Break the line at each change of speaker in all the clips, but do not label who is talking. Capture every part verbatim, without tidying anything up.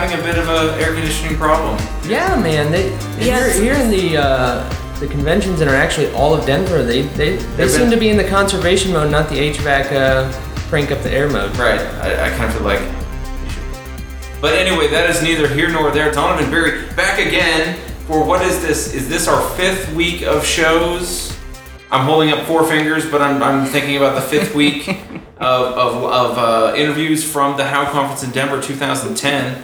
having a bit of a air conditioning problem.
Yeah, man. They
Yes.
here, here in the uh, the conventions and are actually all of Denver. They they, they seem
been-
to be in the conservation mode, not the H V A C uh, crank up the air mode.
Right. I, I kind of feel like. But anyway, that is neither here nor there. Donovan and Barry back again for what is this? Is this our fifth week of shows? I'm holding up four fingers, but I'm, I'm thinking about the fifth week of, of, of uh, interviews from the How Conference in Denver twenty ten.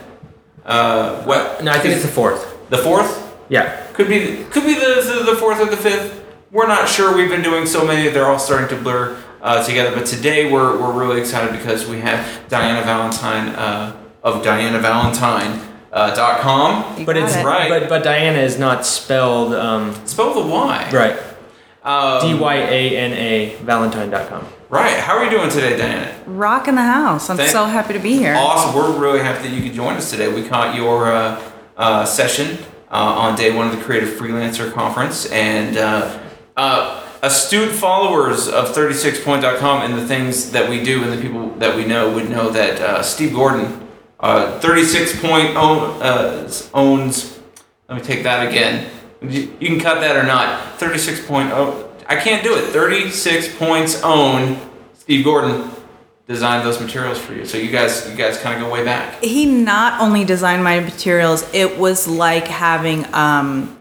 Uh, what?
No, I think it's the fourth.
The fourth?
Yeah.
Could be could be the, the the fourth or the fifth. We're not sure. We've been doing so many; they're all starting to blur uh, together. But today we're we're really excited because we have Diana Valentine uh, of Diana Valentine uh, dot com.
You
But
got
it's
it.
Right.
But but Diana is not spelled um,
Spell the Y.
right.
Um,
D Y A N A Valentine dot com.
Right. How are you doing today, Diana?
Rocking the house. I'm
Thank-
so happy to be here.
Awesome. We're really happy that you could join us today. We caught your uh, uh, session uh, on day one of the Creative Freelancer Conference, and uh, uh, astute followers of thirty-six point dot com and the things that we do and the people that we know would know that uh, Steve Gordon, uh, thirty-six point own, uh, owns. Let me take that again. You you can cut that or not. thirty-six point oh. I can't do it. thirty-six points own. Steve Gordon designed those materials for you. So you guys, you guys kind of go way back.
He not only designed my materials, it was like having um,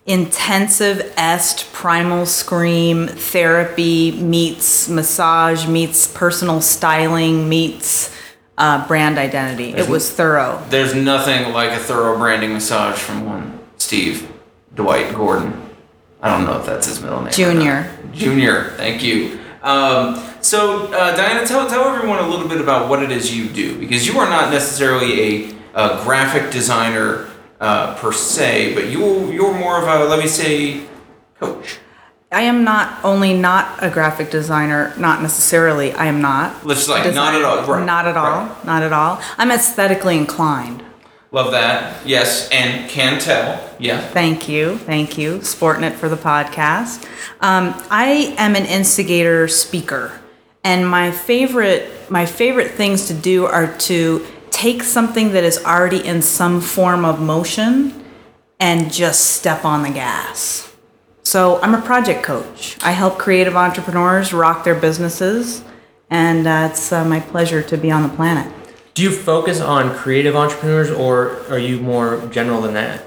intensive est primal scream therapy meets massage meets personal styling meets uh, brand identity. It was thorough.
There's nothing like a thorough branding massage from one Steve Dwight Gordon. I don't know if that's his middle name. or
Junior.
not. Junior. Thank you. Um, so uh, Diana, tell tell everyone a little bit about what it is you do, because you are not necessarily a, a graphic designer uh, per se, but you you're more of a, let me say, coach.
I am not only not a graphic designer, not necessarily, I am not.
Let's like
a
not at all. Right.
Not at all.
Right.
Not at all. I'm aesthetically inclined.
Love that. Yes, and can tell. Yeah.
Thank you. Thank you. Sporting it for the podcast. Um, I am an instigator speaker. And my favorite my favorite things to do are to take something that is already in some form of motion and just step on the gas. So I'm a project coach. I help creative entrepreneurs rock their businesses, and uh, it's uh, my pleasure to be on the planet.
Do you focus on creative entrepreneurs, or are you more general than that?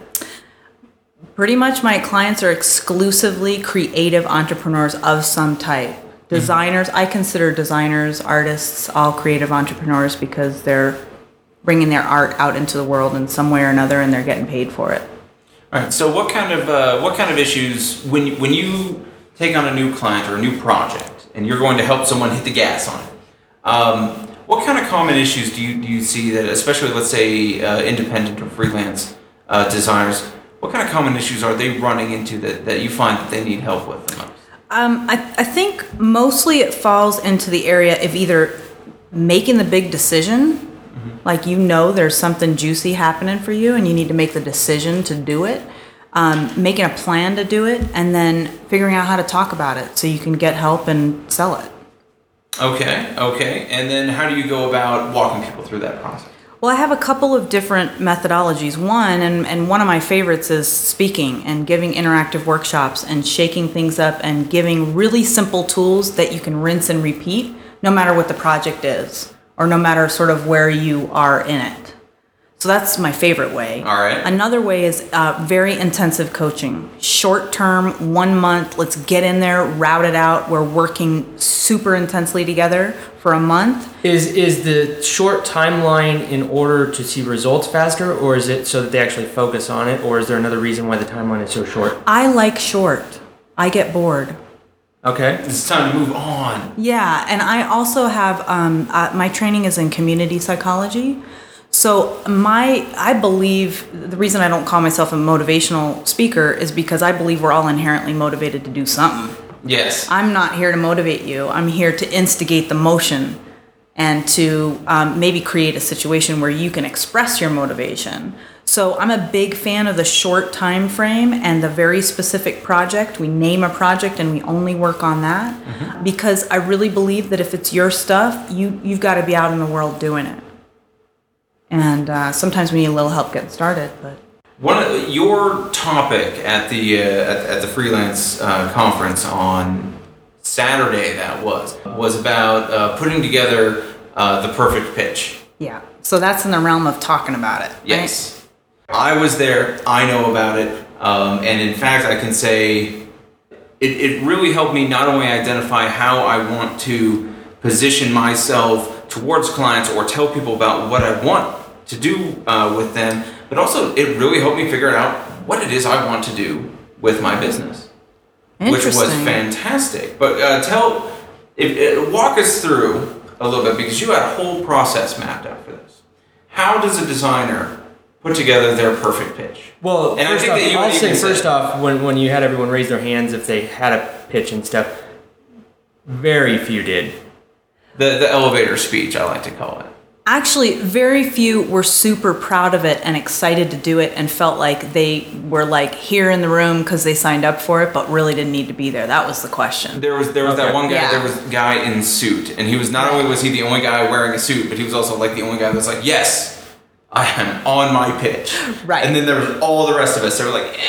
Pretty much my clients are exclusively creative entrepreneurs of some type. Designers, I consider designers, artists, all creative entrepreneurs because they're bringing their art out into the world in some way or another, and they're getting paid for it.
All right. So what kind of uh, what kind of issues when you, when you take on a new client or a new project and you're going to help someone hit the gas on it? Um, what kind of common issues do you do you see that, especially let's say uh, independent or freelance uh, designers, what kind of common issues are they running into that, that you find that they need help with the most?
Um, I, I think mostly it falls into the area of either making the big decision, mm-hmm. like you know there's something juicy happening for you and you need to make the decision to do it, um, making a plan to do it, and then figuring out how to talk about it so you can get help and sell it.
Okay, okay. And then how do you go about walking people through that process?
Well, I have a couple of different methodologies. One, and, and one of my favorites is speaking and giving interactive workshops and shaking things up and giving really simple tools that you can rinse and repeat no matter what the project is or no matter sort of where you are in it. So that's my favorite way.
All right.
Another way is uh, very intensive coaching. Short term, one month, let's get in there, route it out. We're working super intensely together for a month.
Is is the short timeline in order to see results faster, or is it so that they actually focus on it, or is there another reason why the timeline is so short?
I like short. I get bored.
Okay.
It's time to move on.
Yeah, and I also have, um, uh, my training is in community psychology. So my, I believe, the reason I don't call myself a motivational speaker is because I believe we're all inherently motivated to do something.
Yes.
I'm not here to motivate you. I'm here to instigate the motion and to um, maybe create a situation where you can express your motivation. So I'm a big fan of the short time frame and the very specific project. We name a project and we only work on that, mm-hmm. because I really believe that if it's your stuff, you, you've got to be out in the world doing it. And uh, sometimes we need a little help getting started, but.
One of, your topic at the uh, at, at the freelance uh, conference on Saturday that was was about uh, putting together uh, the perfect pitch.
Yeah. So that's in the realm of talking about it. Right?
Yes. I was there. I know about it. Um, and in fact, I can say it, it really helped me not only identify how I want to position myself towards clients or tell people about what I want to do uh, with them, but also it really helped me figure out what it is I want to do with my business, which was fantastic. But uh, tell, if, if, walk us through a little bit, because you had a whole process mapped out for this. How does a designer put together their perfect pitch?
Well,
and
first
I think
off,
that you,
I'll
you
say
can
first
say,
off, when, when you had everyone raise their hands if they had a pitch and stuff, very few did.
The, the elevator speech, I like to call it.
Actually, very few were super proud of it and excited to do it and felt like they were like here in the room because they signed up for it, but really didn't need to be there. That was the question.
There was there was
Okay.
that one guy.
Yeah.
There was a guy in suit, and he was not only was he the only guy wearing a suit, but he was also like the only guy that was like, "Yes, I am on my pitch."
Right.
And then there was all the rest of us. They were like,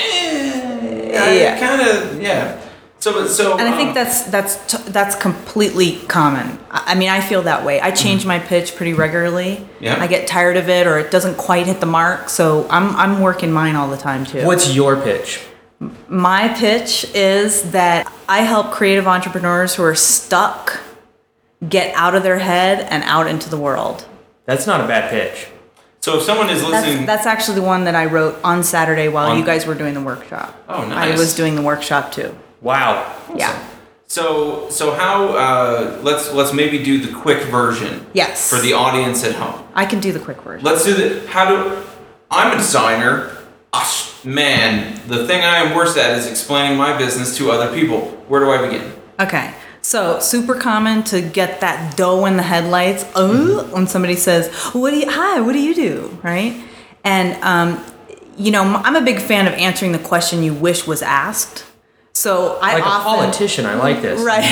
"Eh,
Yeah.
kind of, yeah." So, so.
And I think
um,
that's that's t- that's completely common. I I mean, I feel that way. I change my pitch pretty regularly.
Yeah.
I get tired of it, or it doesn't quite hit the mark. So I'm I'm working mine all the time too.
What's your pitch?
My pitch is that I help creative entrepreneurs who are stuck get out of their head and out into the world.
That's not a bad pitch.
So if someone is listening,
That's, that's actually the one that I wrote on Saturday while
On-
you guys were doing the workshop.
Oh, nice.
I was doing the workshop too.
Wow.
Yeah.
so so how? Uh, let's let's maybe do the quick version.
Yes.
For the audience at home.
I can do the quick version.
Let's do the how do. I'm a designer. Ah, man, the thing I am worst at is explaining my business to other people. Where do I begin?
Okay. So super common to get that doe in the headlights uh, when somebody says, "What do you? Hi, what do you do?" Right? And um, you know, I'm a big fan of answering the question you wish was asked. So I
Like
often,
a politician, I like this.
right?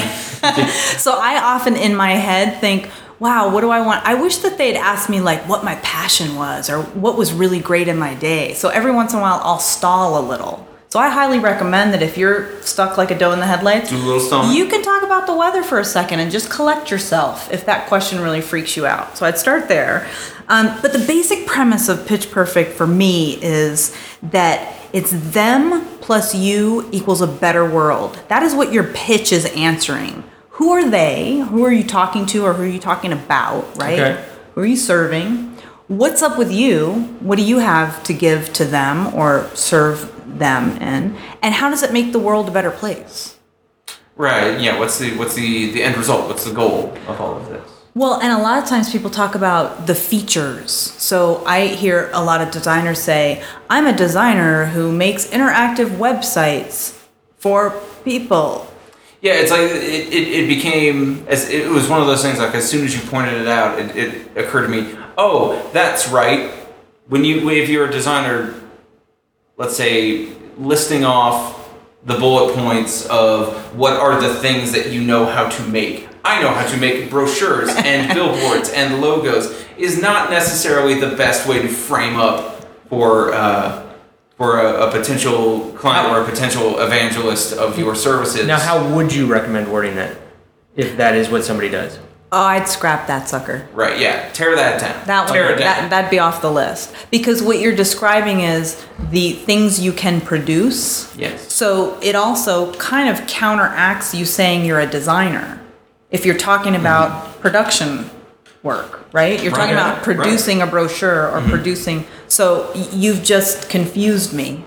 So I often in my head think, "Wow, what do I want?" I wish that they'd asked me like what my passion was or what was really great in my day. So every once in a while, I'll stall a little. So I highly recommend that if you're stuck like a doe in the headlights,
Do a little stomach.
you can talk about the weather for a second and just collect yourself if that question really freaks you out. So I'd start there. Um, but the basic premise of Pitch Perfect for me is that it's them plus you equals a better world. That is what your pitch is answering. Who are they? Who are you talking to or who are you talking about, right?
Okay.
Who are you serving? What's up with you? What do you have to give to them or serve them in? And how does it make the world a better place?
Right. Yeah. What's the what's the the end result? What's the goal of all of this?
Well, and a lot of times people talk about the features. So I hear a lot of designers say, I'm a designer who makes interactive websites for people.
Yeah, it's like it, it, it became as it was one of those things. Like as soon as you pointed it out, it, it occurred to me. Oh, that's right. When you if you're a designer, let's say listing off the bullet points of what are the things that you know how to make. I know how to make brochures and billboards and logos is not necessarily the best way to frame up for uh, for a, a potential client or a potential evangelist of your services.
Now, how would you recommend wording that if that is what somebody does?
Oh, I'd scrap that sucker.
Right, yeah. Tear that down.
That one,
Tear it down.
that, that'd be off the list. Because what you're describing is the things you can produce.
Yes.
So it also kind of counteracts you saying you're a designer. If you're talking about mm-hmm. production work, right? You're talking
Right,
about producing
right.
a brochure or mm-hmm. producing. So y- you've just confused me.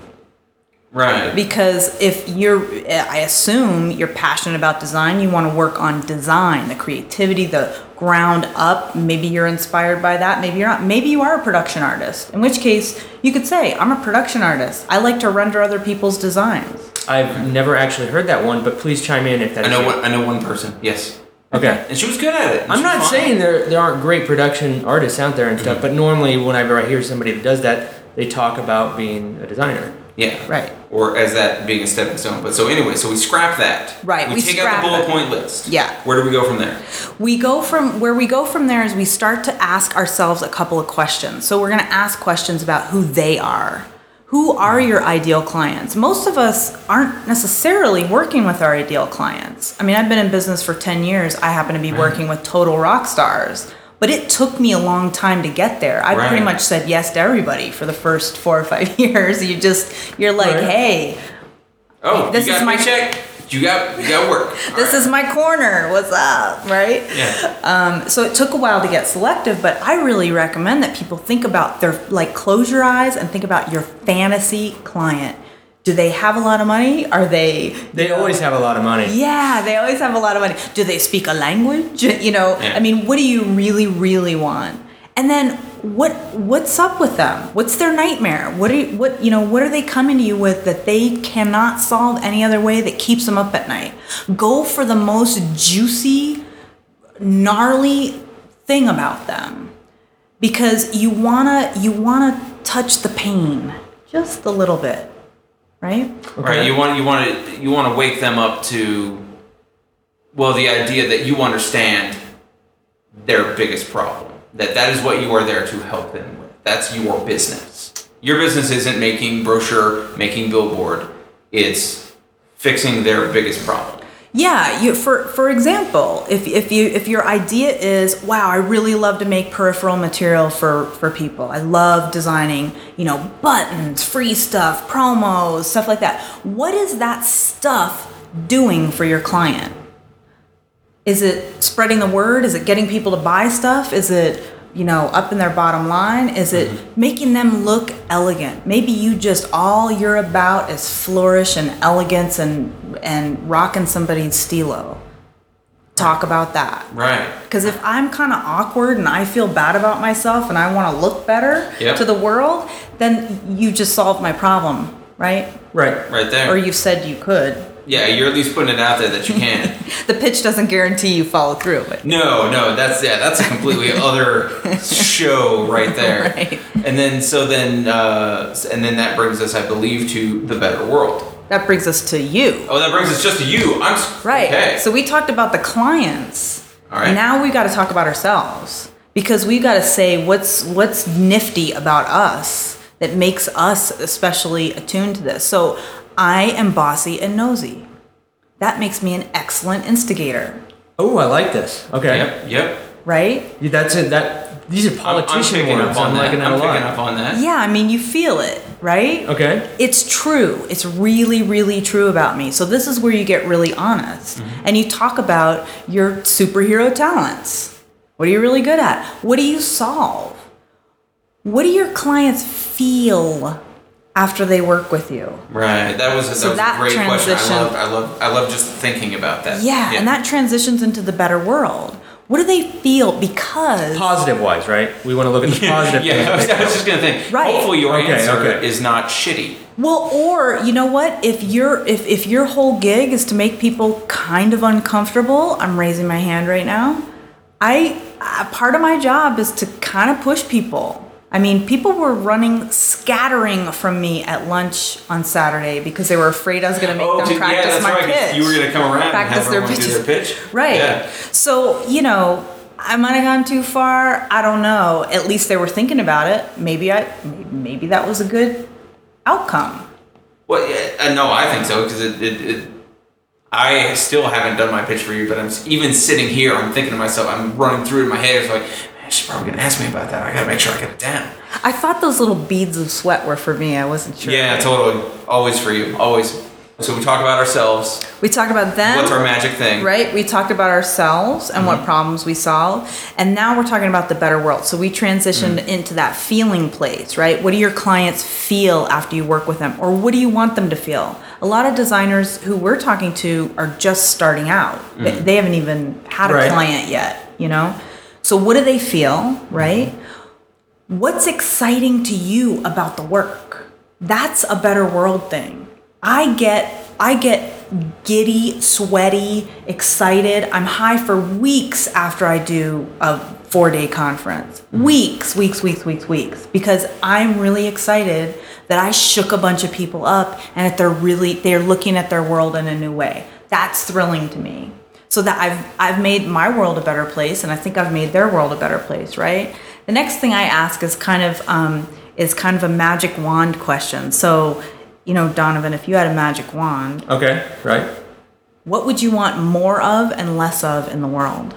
Right.
Because if you're, I assume you're passionate about design, you want to work on design, the creativity, the ground up. Maybe you're inspired by that. Maybe you're not. Maybe you are a production artist. In which case, you could say, I'm a production artist. I like to render other people's designs.
I've never actually heard that one, but please chime in if that's
I know
you.
one. I know one person. Yes.
Okay.
And she was good at it.
I'm
She was
not
fine.
saying there there aren't great production artists out there and stuff, but normally whenever I hear somebody that does that, they talk about being a designer.
Yeah.
Right.
Or as that being a stepping stone. But so anyway, so we scrap that.
Right,
We,
we
take out
scrap
the bullet
it.
point list.
Yeah.
Where do we go from there?
We go from where we go from there is we start to ask ourselves a couple of questions. So we're going to ask questions about who they are. Who are your ideal clients? Most of us aren't necessarily working with our ideal clients. I mean, I've been in business for ten years. I happen to be working with total rock stars. But it took me a long time to get there. I
Right.
pretty much said yes to everybody for the first four or five years. You just, you're like,
Right.
hey,
Oh,
This
you got
is my-
paycheck? You got you got work. All
this
right.
is my corner. What's up, right?
Yeah.
Um, so it took a while to get selective, but I really recommend that people think about their, like, close your eyes and think about your fantasy client. Do they have a lot of money? Are they?
They always have a lot of money.
Yeah, they always have a lot of money. Do they speak a language? You know,
Yeah.
I mean, what do you really, really want? And then what what's up with them? What's their nightmare? What are you, what you know? What are they coming to you with that they cannot solve any other way that keeps them up at night? Go for the most juicy, gnarly thing about them, because you wanna you wanna touch the pain just a little bit, right?
Right. You want you want to you want to wake them up to, well, the idea that you understand their biggest problem. That that is what you are there to help them with. That's your business. Your business isn't making brochure, making billboard. It's fixing their biggest problem.
Yeah, you, for for example, if if you if your idea is, wow, I really love to make peripheral material for for people. I love designing, you know, buttons, free stuff, promos, stuff like that. What is that stuff doing for your client? Is it spreading the word? Is it getting people to buy stuff? Is it, you know, up in their bottom line? Is it making them look elegant? Maybe you just, all you're about is flourish and elegance and and rocking somebody's stilo. Talk about that.
Right.
Because if I'm kind of awkward and I feel bad about myself and I want to look better
Yep.
to the world, then you just solved my problem, right?
Right.
Right there.
Or you said you could.
Yeah, you're at least putting it out there that you can.
The pitch doesn't guarantee you follow through, but
No, no, that's yeah, that's a completely other show right there.
Right.
And then so then uh, and then that brings us, I believe, to the better world.
that brings us to you.
Oh, that brings us just to you. I'm s-
Right.
Okay.
So we talked about the clients.
All right.
Now we got to talk about ourselves, because we got to say what's what's nifty about us that makes us especially attuned to this. So I am bossy and nosy. That makes me an excellent instigator,
Oh, I like this. Okay.
Yep. Yep.
right?
Yeah, That's it. That these are
I'm, I'm
politician
picking
words.
up on
I'm
that.
liking that
I'm
a lot.
picking up on that.
Yeah, I mean, you feel it, right?
Okay.
It's true. It's really, really true about me. So this is where you get really honest. And you talk about your superhero talents. What are you really good at? What do you solve? What do your clients feel after they work with you?
Right. That was, that
So
was
that
a great question.
transition-
I love, I love, I love just thinking about that.
Yeah, and that transitions into the better world. What do they feel? Because
Positive wise, right? We want to look at the positive.
Yeah, I was,
things.
I was just gonna think.
Right.
Hopefully, your
Okay,
answer
okay.
is not shitty.
well, or you know what? If your if if your whole gig is to make people kind of uncomfortable, I'm raising my hand right now. I uh, part of my job is to kind of push people. I mean, people were running, scattering from me at lunch on Saturday because they were afraid I was going to make
Oh,
them
to- yeah,
practice
that's
my
right, 'cause
pitch.
you were gonna come around and
practice
have
their
everyone do
pitches.
their pitch.
Right.
Yeah.
So, you know, I might have gone too far. I don't know. At least they were thinking about it. Maybe I, maybe that was a good outcome.
Well, yeah, uh, no, I think so because it, it, it. I still haven't done my pitch for you, but I'm s- even sitting here. I'm thinking to myself. I'm running through it in my head. It's like, man, she's probably gonna ask me about that. I gotta make sure I get it down.
I thought those little beads of sweat were for me. I wasn't sure.
Yeah, totally. Always for you. Always. So we talk about ourselves.
We talked about them.
What's our magic thing?
Right? We talked about ourselves and what problems we solve. And now we're talking about the better world. So we transitioned into that feeling place, right? What do your clients feel after you work with them? Or what do you want them to feel? A lot of designers who we're talking to are just starting out. They, they haven't even had a
Right.
client yet, you know? So what do they feel, right? What's exciting to you about the work? That's a better world thing. I get I get giddy, sweaty, excited. I'm high for weeks after I do a four day conference. Weeks, weeks, weeks, weeks, weeks. Because I'm really excited that I shook a bunch of people up and that they're really, they're looking at their world in a new way. That's thrilling to me. So that I've, I've made my world a better place, and I think I've made their world a better place, right? The next thing I ask is kind of, um, is kind of a magic wand question. So, you know, Donovan, if you had a magic wand,
Okay, right.
what would you want more of and less of in the world?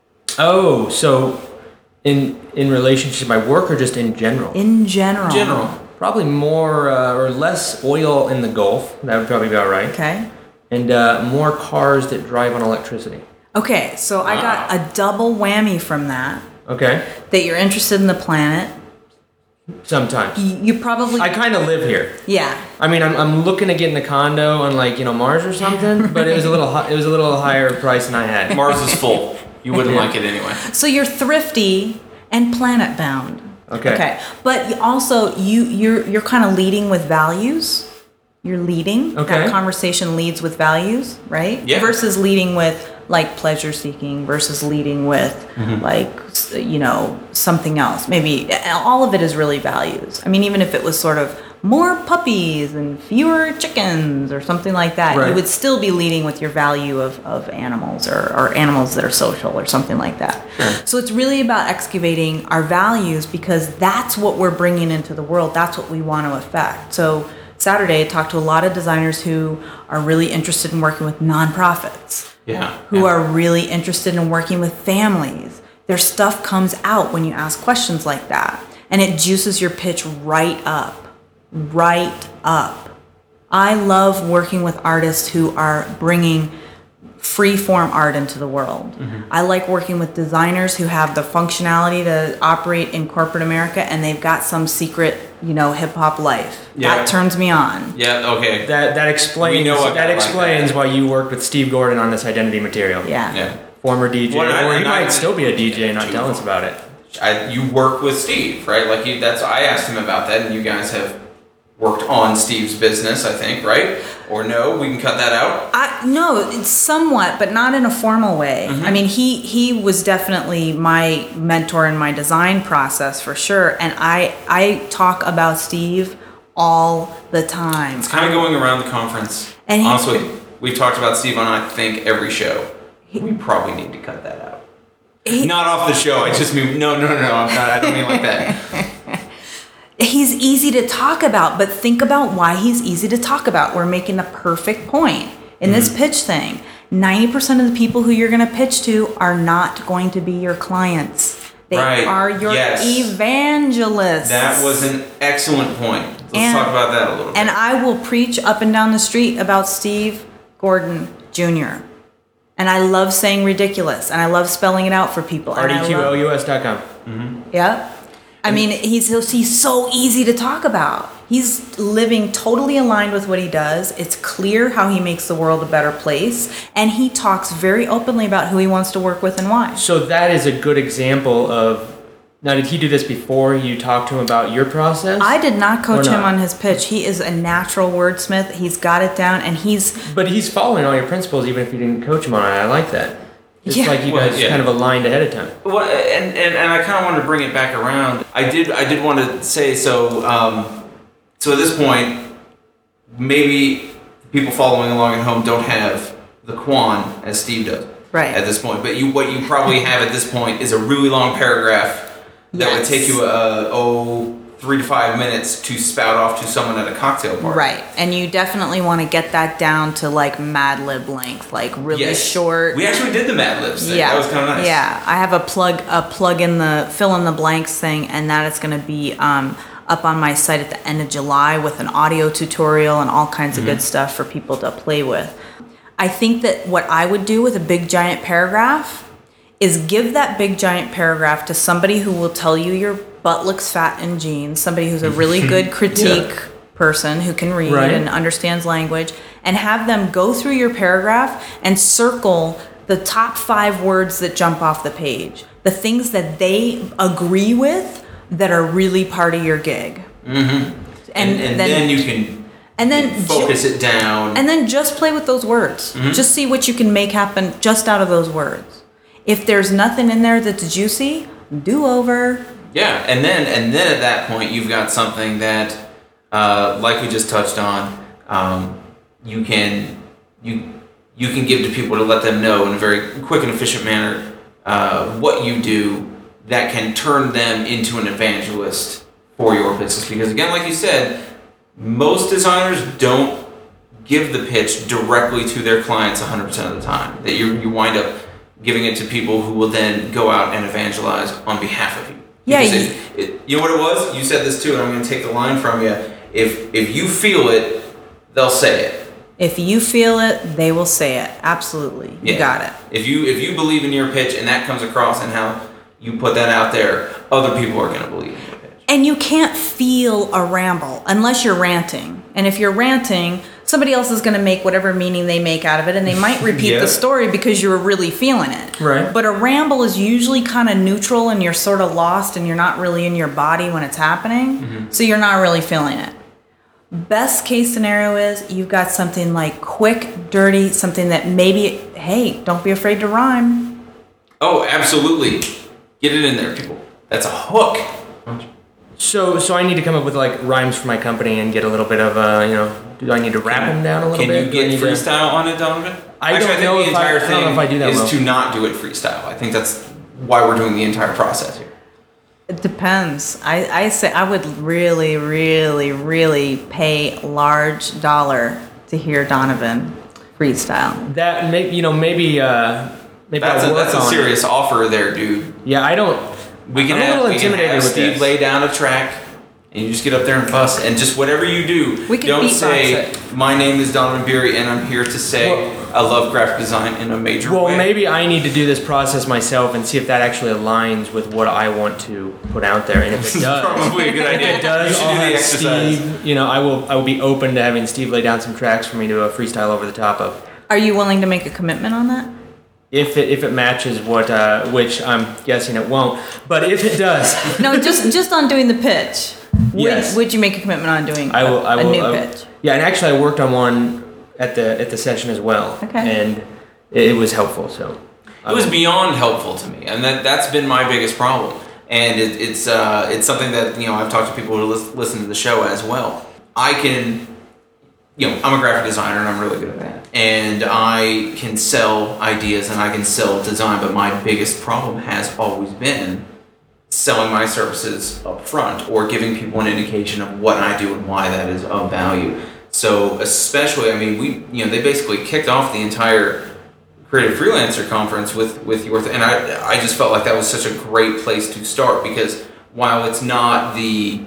Oh, so in in relationship to my work or just in general?
In general.
General.
Probably more uh, or less oil in the Gulf. That would probably be all right.
Okay.
And uh, more cars that drive on electricity.
Okay, so I got a double whammy from that.
Okay.
That you're interested in the planet.
Sometimes.
You, you probably.
I kind of live here.
Yeah.
I mean, I'm, I'm looking to get in the condo on like you know Mars or something, but it was a little hi- it was a little higher price than I had.
Mars is full. You wouldn't
Yeah.
like it anyway.
So you're thrifty and planet bound.
Okay.
Okay. But also you you're you're kind of leading with values. You're leading.
Okay.
That conversation leads with values, right?
Yeah.
Versus leading with like pleasure seeking versus leading with
Mm-hmm.
like s- you know something else. Maybe all of it is really values. I mean, even if it was sort of more puppies and fewer chickens or something like that,
Right.
you would still be leading with your value of, of animals or, or animals that are social or something like that. So it's really about excavating our values because that's what we're bringing into the world. That's what we want to affect. So Saturday, I talked to a lot of designers who are really interested in working with nonprofits,
Yeah.
who
yeah.
are really interested in working with families. Their stuff comes out when you ask questions like that, and it juices your pitch right up. Right up. I love working with artists who are bringing free form art into the world.
Mm-hmm.
I like working with designers who have the functionality to operate in corporate America and they've got some secret, you know, hip hop life.
Yeah.
That turns me on.
Yeah. Okay.
That that explains
We know a guy
that
like
explains
that.
why you worked with Steve Gordon on this identity material.
Yeah.
Yeah.
Former D J,
Well, I-
or he
and I-
might still be a D J and not tell us about it.
I, you work with Steve, right? Like you, that's I asked him about that, and you guys have worked on Steve's business, I think, right? Or no? We can cut that out.
I no, it's somewhat, but not in a formal way.
Mm-hmm.
I mean, he he was definitely my mentor in my design process for sure, and I I talk about Steve all the time.
It's kind of going around the conference.
And he-
honestly, we've talked about Steve on I think every show. We probably need to cut that out.
He-
Not off the show. I just mean no, no, no, no. I'm not. I don't mean like that.
He's easy to talk about, but think about why he's easy to talk about. We're making a perfect point in this pitch thing. ninety percent of the people who you're going to pitch to are not going to be your clients. They
Right.
are your
Yes.
evangelists.
That was an excellent point. Let's
And-
talk about that a little bit.
And I will preach up and down the street about Steve Gordon Junior And I love saying ridiculous, and I love spelling it out for people.
R
And
D
I
Q
love-
L U S dot com.
Yeah. I mean, he's he's so easy to talk about. He's living totally aligned with what he does. It's clear how he makes the world a better place, and he talks very openly about who he wants to work with and why.
So that is a good example of. Now, did he do this before you talked to him about your process?
I did not coach
Or
him
not?
on his pitch. He is a natural wordsmith. He's got it down, and he's
But he's following all your principles, even if you didn't coach him on it. I like that. It's
Yeah.
like you
Well,
guys
yeah.
kind of aligned ahead of time.
Well, and, and, and I kind of wanted to bring it back around. I did I did want to say so. Um, so at this point, maybe people following along at home don't have the Quan as Steve does.
Right.
At this point, but you what you probably have at this point is a really long paragraph that would
Yes.
take you uh, oh three to five minutes to spout off to someone at a cocktail party.
right, and you definitely want to get that down to like Mad Lib length, like really
Yes.
short.
We actually did the Mad Libs thing.
Yeah,
That was kind of nice.
Yeah, I have a plug, a plug in the fill in the blanks thing, and that is going to be um, up on my site at the end of July with an audio tutorial and all kinds of good stuff for people to play with. I think that what I would do with a big giant paragraph is give that big giant paragraph to somebody who will tell you your butt looks fat in jeans, somebody who's a really good critique person who can read
Right.
and understands language, and have them go through your paragraph and circle the top five words that jump off the page, the things that they agree with that are really part of your gig.
Mm-hmm. And, and then, you can
and then
focus it down.
and then just play with those words.
Mm-hmm.
Just see what you can make happen just out of those words. If there's nothing in there that's juicy, do over.
Yeah, and then and then at that point you've got something that, uh, like we just touched on, um, you can you you can give to people to let them know in a very quick and efficient manner uh, what you do that can turn them into an evangelist for your business. Because again, like you said, most designers don't give the pitch directly to their clients one hundred percent of the time. That you you wind up giving it to people who will then go out and evangelize on behalf of you.
Yeah,
Because
you,
it, it, you know what it was? You said this too, and I'm going to take the line from you. If if you feel it, they'll say it.
if you feel it, they will say it. Absolutely, you
Yeah.
got it.
If you if you believe in your pitch and that comes across and how you put that out there, other people are going to believe in your pitch.
And you can't feel a ramble unless you're ranting. And if you're ranting, somebody else is going to make whatever meaning they make out of it, and they might repeat
Yeah.
the story because you're really feeling it.
Right.
But a ramble is usually kind of neutral, and you're sort of lost, and you're not really in your body when it's happening,
Mm-hmm.
so you're not really feeling it. Best case scenario is you've got something like quick, dirty, something that maybe, hey, don't be afraid to rhyme.
Oh, absolutely. Get it in there, people. That's a hook.
So, so I need to come up with like rhymes for my company and get a little bit of, uh, you know, do I need to wrap them down a little
Can
bit?
you
Do I
get
need to-
freestyle on it, Donovan?
I
Actually,
don't
I think
know
the
if I-
entire
I don't know
thing
if I do that
is
well.
to not do it freestyle. I think that's why we're doing the entire process here.
It depends. I, I say I would really, really, really pay large dollar to hear Donovan freestyle.
That may, you know, maybe, uh, maybe
That's
I'll
a,
work
that's a
on it.
serious offer there, dude.
Yeah, I don't.
We can
I'm a
have,
little
we can
intimidated
have
with
Steve
this.
lay down a track, and you just get up there and fuss, and just whatever you do,
We can
don't
beatbox
say,
it.
my name is Donovan Beery, and I'm here to say
Well-
I love graphic design in a major
Well,
way.
maybe I need to do this process myself and see if that actually aligns with what I want to put out there. And if it does,
Probably a good
if
idea.
it does,
You should
I'll
do the
have
exercise.
Steve. You know, I will. I will be open to having Steve lay down some tracks for me to uh, freestyle over the top of.
Are you willing to make a commitment on that?
If it if it matches what, uh, which I'm guessing it won't, but if it does,
No, just just on doing the pitch. Would,
Yes.
would you make a commitment on doing
I will.
a,
I will.
a new
I will-
pitch?
Yeah, and actually, I worked on one at the at the session as well.
Okay.
And it, it was helpful. So.
It was beyond helpful to me, and that that's been my biggest problem. And it, it's uh, it's something that you know I've talked to people who lis- listen to the show as well. I can, you know, I'm a graphic designer and I'm really good at that, and I can sell ideas and I can sell design. But my biggest problem has always been selling my services up front or giving people an indication of what I do and why that is of value. So especially, I mean, we you know they basically kicked off the entire Creative Freelancer Conference with with your th- and I I just felt like that was such a great place to start because while it's not the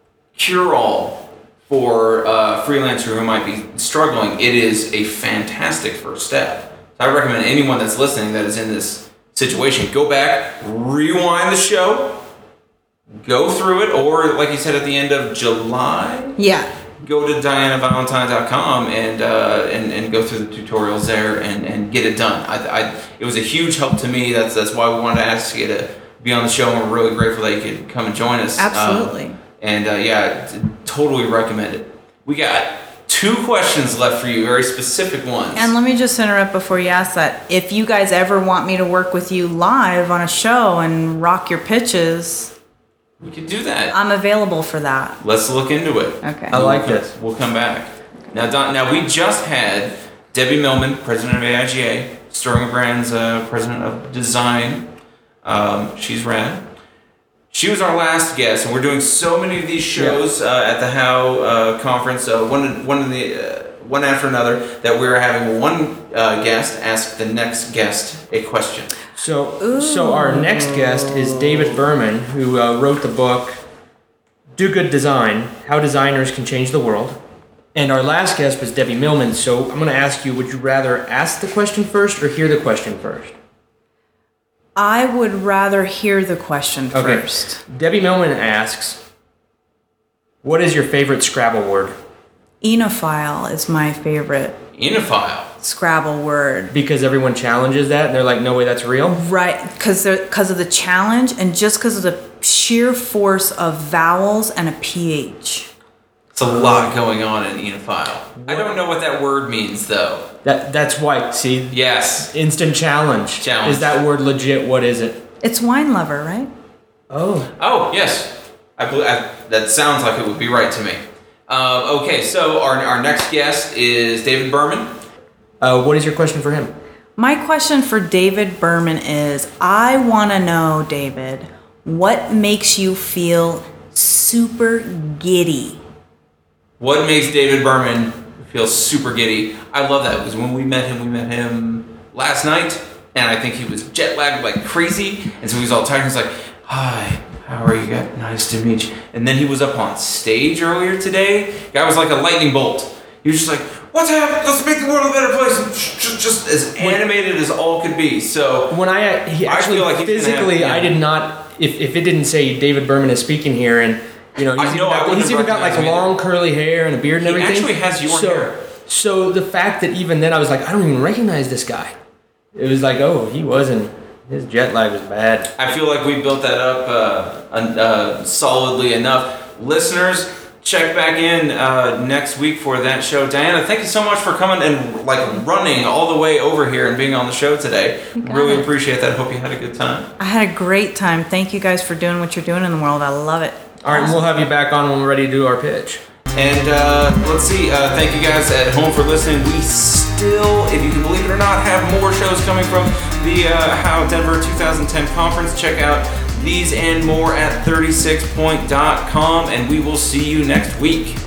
cure-all for a freelancer who might be struggling, it is a fantastic first step. So I recommend anyone that's listening that is in this situation, go back, rewind the show, go through it, or like you said at the end of July,
Yeah.
go to diana valentine dot com and, uh, and and go through the tutorials there and, and get it done. I, I, it was a huge help to me. That's that's why we wanted to ask you to be on the show, and we're really grateful that you could come and join us.
Absolutely.
Um, and uh, yeah, t- totally recommend it. We got two questions left for you, very specific ones.
And let me just interrupt before you ask that. If you guys ever want me to work with you live on a show and rock your pitches,
we could do that.
I'm available for that.
Let's look into it.
Okay.
I like
We'll-
this.
We'll come back. Now, Don, now we just had Debbie Millman, president of A I G A, Sterling Brands, uh, president of design. Um, she's rad. She was our last guest, and we're doing so many of these shows uh, at the How uh, conference, uh, one one of the uh, one after another, that we're having one uh, guest ask the next guest a question.
So, so our next guest is David Berman, who uh, wrote the book "Do Good Design: How Designers Can Change the World." And our last guest was Debbie Millman. So I'm going to ask you: would you rather ask the question first or hear the question first?
I would rather hear the question
Okay.
first.
Debbie Millman asks, "What is your favorite Scrabble word?"
Enophile is my favorite
Enophile.
Scrabble word.
Because everyone challenges that, and they're like, "No way, that's real."
Right, because because of the challenge and just because of the sheer force of vowels and a ph.
It's a lot going on in enophile. I don't know what that word means, though.
That that's why. See,
Yes.
instant challenge.
Challenge.
Is that word legit? What is it?
It's wine lover, right?
Oh.
Oh, yes. I, bel- I that sounds like it would be right to me. Uh, okay, so our, our next guest is David Berman.
Uh, what is your question for him?
My question for David Berman is, I want to know, David, what makes you feel super giddy?
What makes David Berman feel super giddy? I love that because when we met him, we met him last night, and I think he was jet lagged like crazy, and so he was all tired. He's like, "Hi, how are you guys? Nice to meet you." And then he was up on stage earlier today. Guy was like a lightning bolt. He was just like, "What's happening? Let's make the world a better place." Just, just as animated as all could be. So
When I he
I
actually
feel like he's gonna
physically,
have- yeah.
I did not. If, if it didn't say David Berman is speaking here, and you know, he's
I
even
know, I
got,
wouldn't
he's
have
even got like
recognized him
long
either.
curly hair and a beard and
He
everything.
actually has your
so,
hair.
So the fact that even then I was like, I don't even recognize this guy. It was like, oh, he wasn't. His jet lag was bad.
I feel like we built that up uh, uh, solidly enough. Listeners, check back in uh, next week for that show. Diana, thank you so much for coming and like running all the way over here and being on the show today. Really
it.
appreciate that. Hope you had a good time.
I had a great time. Thank you guys for doing what you're doing in the world. I love it.
All right, and we'll have you back on when we're ready to do our pitch.
And uh, let's see. Uh, thank you guys at home for listening. We still, if you can believe it or not, have more shows coming from the uh, How Denver twenty ten conference. Check out these and more at thirty-six point dot com, and we will see you next week.